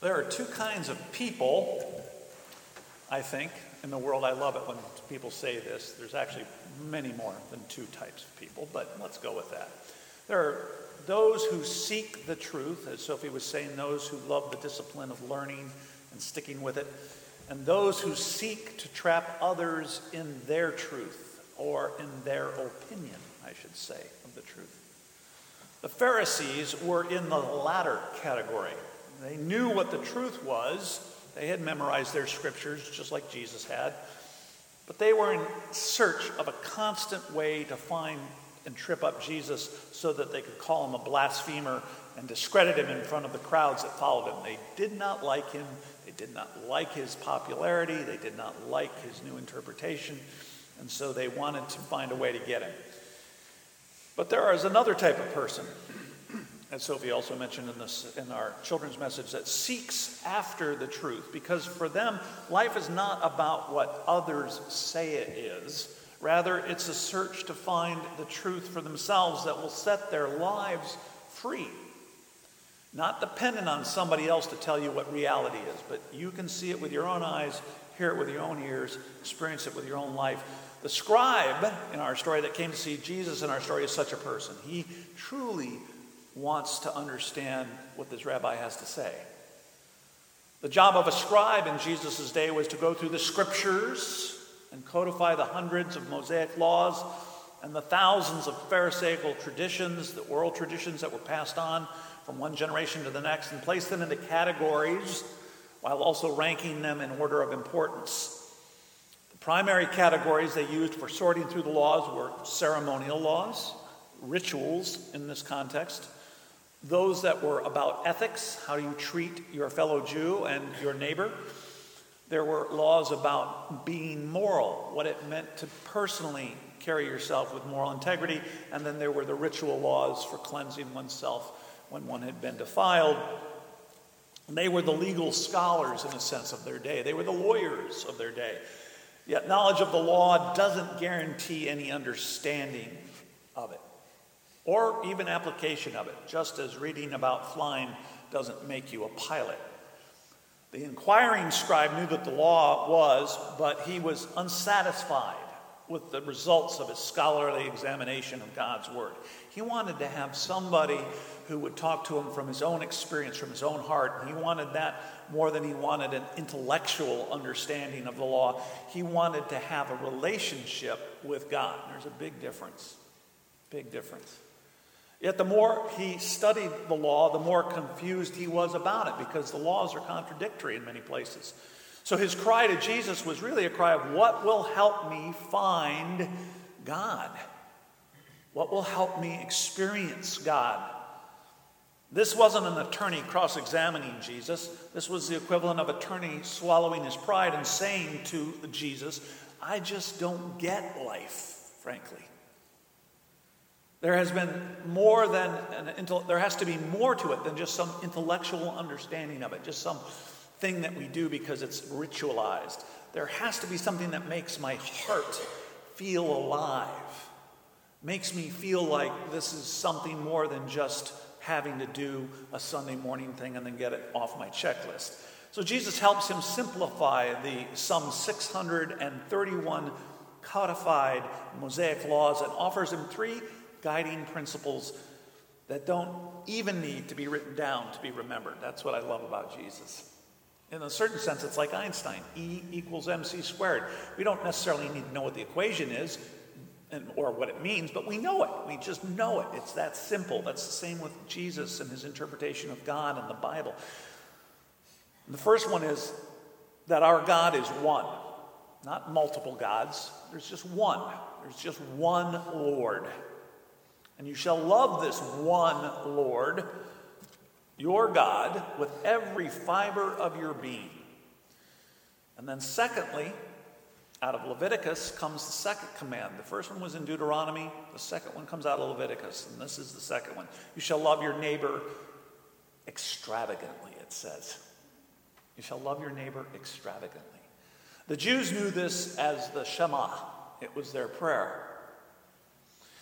There are two kinds of people, I think, in the world. I love it when people say this. There's actually many more than two types of people, but let's go with that. There are those who seek the truth, as Sophie was saying, those who love the discipline of learning and sticking with it, and those who seek to trap others in their truth, or in their opinion, I should say, of the truth. The Pharisees were in the latter category. They knew what the truth was. They had memorized their scriptures just like Jesus had. But they were in search of a constant way to find and trip up Jesus so that they could call him a blasphemer and discredit him in front of the crowds that followed him. They did not like him. They did not like his popularity. They did not like his new interpretation. And so they wanted to find a way to get him. But there is another type of person, as Sophie also mentioned in our children's message, that seeks after the truth. Because for them, life is not about what others say it is. Rather, it's a search to find the truth for themselves that will set their lives free. Not dependent on somebody else to tell you what reality is, but you can see it with your own eyes, hear it with your own ears, experience it with your own life. The scribe in our story that came to see Jesus in our story is such a person. He truly wants to understand what this rabbi has to say. The job of a scribe in Jesus' day was to go through the scriptures and codify the hundreds of Mosaic laws and the thousands of Pharisaical traditions, the oral traditions that were passed on from one generation to the next, and place them into categories while also ranking them in order of importance. The primary categories they used for sorting through the laws were ceremonial laws, rituals in this context, those that were about ethics, how do you treat your fellow Jew and your neighbor. There were laws about being moral, what it meant to personally carry yourself with moral integrity, and then there were the ritual laws for cleansing oneself when one had been defiled. They were the legal scholars, in a sense, of their day. They were the lawyers of their day. Yet knowledge of the law doesn't guarantee any understanding of it, or even application of it, just as reading about flying doesn't make you a pilot. The inquiring scribe knew that the law was, but he was unsatisfied with the results of his scholarly examination of God's word. He wanted to have somebody who would talk to him from his own experience, from his own heart. And he wanted that more than he wanted an intellectual understanding of the law. He wanted to have a relationship with God. There's a big difference. Big difference. Yet the more he studied the law, the more confused he was about it, because the laws are contradictory in many places. So his cry to Jesus was really a cry of, what will help me find God? What will help me experience God? This wasn't an attorney cross-examining Jesus. This was the equivalent of an attorney swallowing his pride and saying to Jesus, I just don't get life, frankly. There has to be more to it than just some intellectual understanding of it, just some thing that we do because it's ritualized. There has to be something that makes my heart feel alive, makes me feel like this is something more than just having to do a Sunday morning thing and then get it off my checklist. So Jesus helps him simplify the some 631 codified Mosaic laws and offers him three guiding principles that don't even need to be written down to be remembered. That's what I love about Jesus. In a certain sense, it's like Einstein, E equals mc squared. We don't necessarily need to know what the equation is or what it means, but we know it. We just know it. It's that simple. That's the same with Jesus and his interpretation of God and the Bible. And the first one is that our God is one, not multiple gods. There's just one. There's just one Lord. And you shall love this one Lord, your God, with every fiber of your being. And then secondly, out of Leviticus comes the second command. The first one was in Deuteronomy. The second one comes out of Leviticus, and this is the second one. You shall love your neighbor extravagantly, it says. You shall love your neighbor extravagantly. The Jews knew this as the Shema. It was their prayer.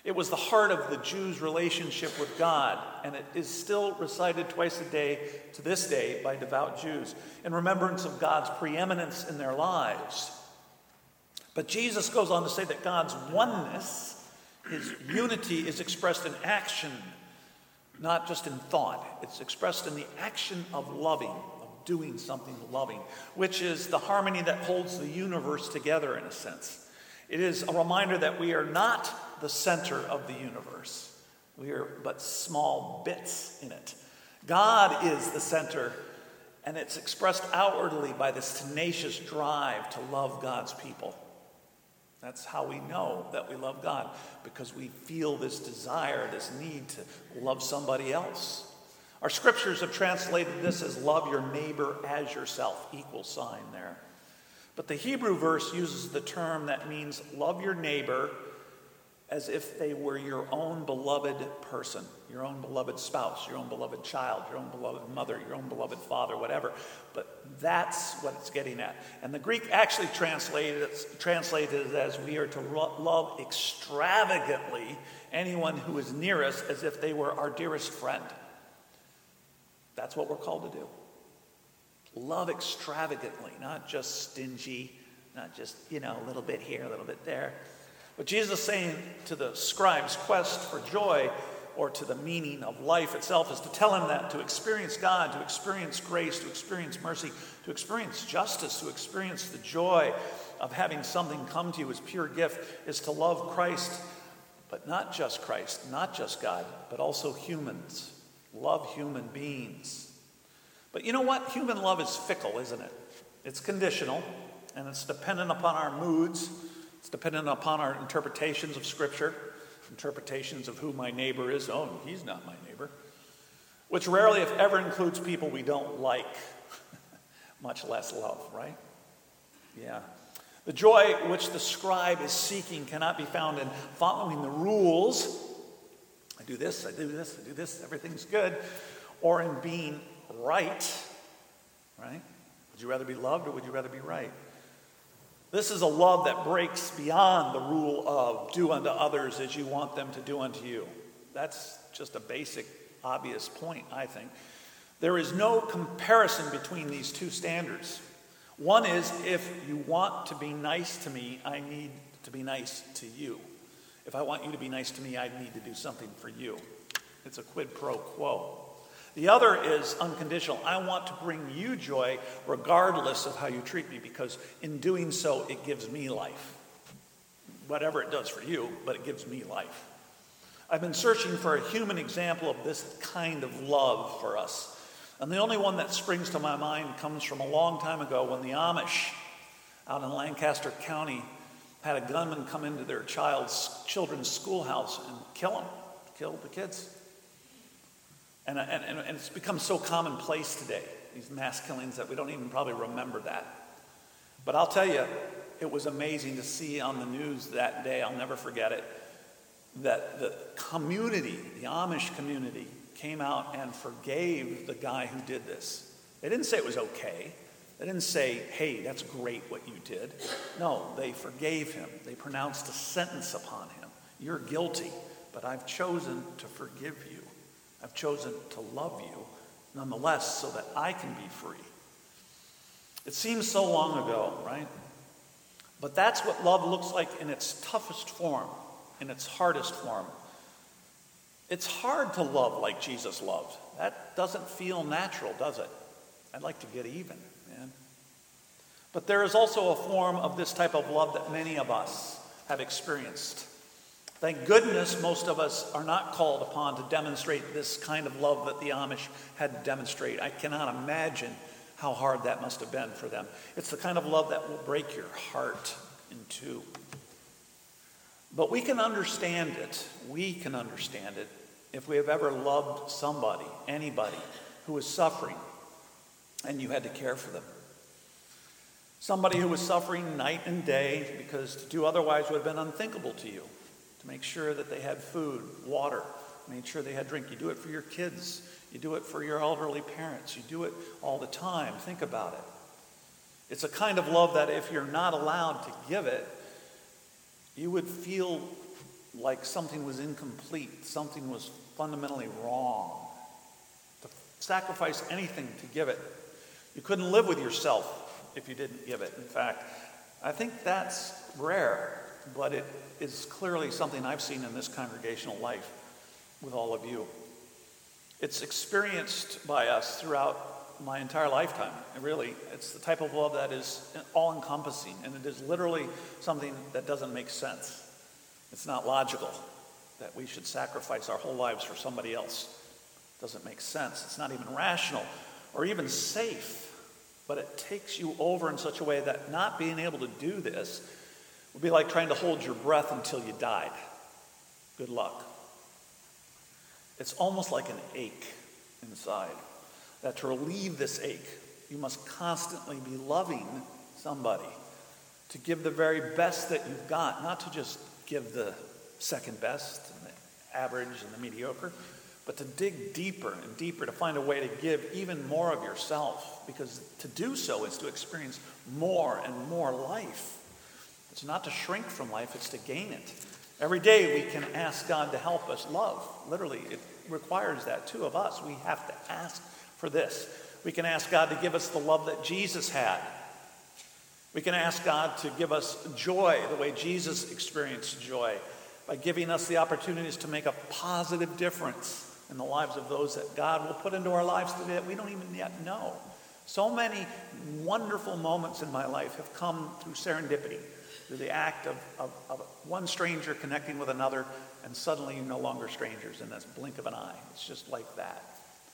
It was the heart of the Jews' relationship with God, and it is still recited twice a day to this day by devout Jews in remembrance of God's preeminence in their lives. But Jesus goes on to say that God's oneness, his unity, is expressed in action, not just in thought. It's expressed in the action of loving, of doing something loving, which is the harmony that holds the universe together in a sense. It is a reminder that we are not the center of the universe. We are but small bits in it. God is the center, and it's expressed outwardly by this tenacious drive to love God's people. That's how we know that we love God, because we feel this desire, this need to love somebody else. Our scriptures have translated this as love your neighbor as yourself, equal sign there. But the Hebrew verse uses the term that means love your neighbor as if they were your own beloved person, your own beloved spouse, your own beloved child, your own beloved mother, your own beloved father, whatever. But that's what it's getting at. And the Greek actually translated it as we are to love extravagantly anyone who is near us as if they were our dearest friend. That's what we're called to do. Love extravagantly, not just stingy, not just, a little bit here, a little bit there. But Jesus is saying to the scribe's quest for joy, or to the meaning of life itself, is to tell him that to experience God, to experience grace, to experience mercy, to experience justice, to experience the joy of having something come to you as pure gift, is to love Christ, but not just Christ, not just God, but also humans. Love human beings. But you know what? Human love is fickle, isn't it? It's conditional, and it's dependent upon our moods. It's dependent upon our interpretations of Scripture, interpretations of who my neighbor is. Oh, he's not my neighbor. Which rarely, if ever, includes people we don't like, much less love, right? Yeah. The joy which the scribe is seeking cannot be found in following the rules. I do this, I do this, I do this, everything's good. Or in being right? Would you rather be loved, or would you rather be right? This is a love that breaks beyond the rule of do unto others as you want them to do unto you. That's just a basic, obvious point, I think. There is no comparison between these two standards. One is, if you want to be nice to me, I need to be nice to you. If I want you to be nice to me, I need to do something for you. It's a quid pro quo. The other is unconditional. I want to bring you joy regardless of how you treat me, because in doing so, it gives me life. Whatever it does for you, but it gives me life. I've been searching for a human example of this kind of love for us. And the only one that springs to my mind comes from a long time ago when the Amish out in Lancaster County had a gunman come into their children's schoolhouse and kill the kids. And it's become so commonplace today, these mass killings, that we don't even probably remember that. But I'll tell you, it was amazing to see on the news that day, I'll never forget it, that the community, the Amish community, came out and forgave the guy who did this. They didn't say it was okay. They didn't say, hey, that's great what you did. No, they forgave him. They pronounced a sentence upon him. You're guilty, but I've chosen to forgive you. I've chosen to love you nonetheless so that I can be free. It seems so long ago, right? But that's what love looks like in its toughest form, in its hardest form. It's hard to love like Jesus loved. That doesn't feel natural, does it? I'd like to get even, man. But there is also a form of this type of love that many of us have experienced. Thank goodness most of us are not called upon to demonstrate this kind of love that the Amish had to demonstrate. I cannot imagine how hard that must have been for them. It's the kind of love that will break your heart in two. But we can understand it. We can understand it if we have ever loved somebody, anybody, who is suffering, and you had to care for them. Somebody who was suffering night and day, because to do otherwise would have been unthinkable to you. To make sure that they had food, water, make sure they had drink. You do it for your kids. You do it for your elderly parents. You do it all the time. Think about it. It's a kind of love that if you're not allowed to give it, you would feel like something was incomplete, something was fundamentally wrong. To sacrifice anything to give it. You couldn't live with yourself if you didn't give it. In fact, I think that's rare, but it is clearly something I've seen in this congregational life with all of you. It's experienced by us throughout my entire lifetime. And really, it's the type of love that is all-encompassing, and it is literally something that doesn't make sense. It's not logical that we should sacrifice our whole lives for somebody else. It doesn't make sense. It's not even rational or even safe, but it takes you over in such a way that not being able to do this would be like trying to hold your breath until you died. Good luck. It's almost like an ache inside, that to relieve this ache, you must constantly be loving somebody, to give the very best that you've got, not to just give the second best and the average and the mediocre, but to dig deeper and deeper, to find a way to give even more of yourself, because to do so is to experience more and more life. It's not to shrink from life, it's to gain it. Every day we can ask God to help us love. Literally, it requires that too of us. We have to ask for this. We can ask God to give us the love that Jesus had. We can ask God to give us joy the way Jesus experienced joy, by giving us the opportunities to make a positive difference in the lives of those that God will put into our lives today that we don't even yet know. So many wonderful moments in my life have come through serendipity, through the act of one stranger connecting with another, and suddenly you're no longer strangers in this blink of an eye. It's just like that.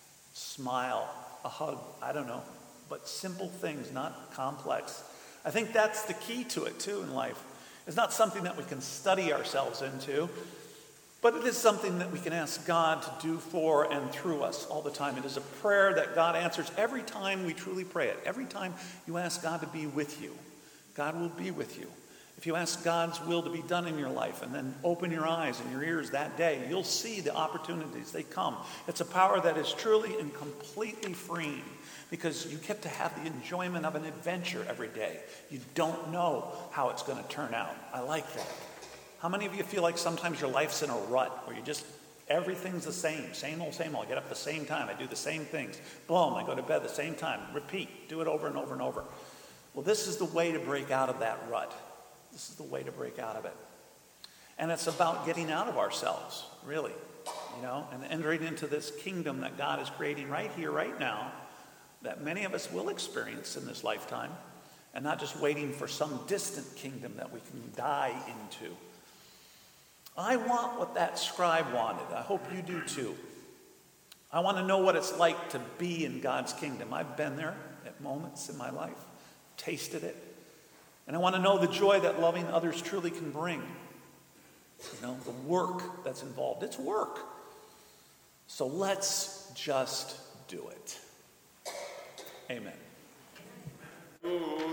Smile, a hug, I don't know, but simple things, not complex. I think that's the key to it too in life. It's not something that we can study ourselves into, but it is something that we can ask God to do for and through us all the time. It is a prayer that God answers every time we truly pray it. Every time you ask God to be with you, God will be with you. If you ask God's will to be done in your life and then open your eyes and your ears that day, you'll see the opportunities. They come. It's a power that is truly and completely freeing, because you get to have the enjoyment of an adventure every day. You don't know how it's going to turn out. I like that. How many of you feel like sometimes your life's in a rut where everything's the same old, same old. I get up at the same time. I do the same things. Boom, I go to bed at the same time. Repeat. Do it over and over and over. Well, this is the way to break out of that rut. This is the way to break out of it. And it's about getting out of ourselves, really, and entering into this kingdom that God is creating right here, right now, that many of us will experience in this lifetime, and not just waiting for some distant kingdom that we can die into. I want what that scribe wanted. I hope you do too. I want to know what it's like to be in God's kingdom. I've been there at moments in my life, tasted it. And I want to know the joy that loving others truly can bring. The work that's involved. It's work. So let's just do it. Amen.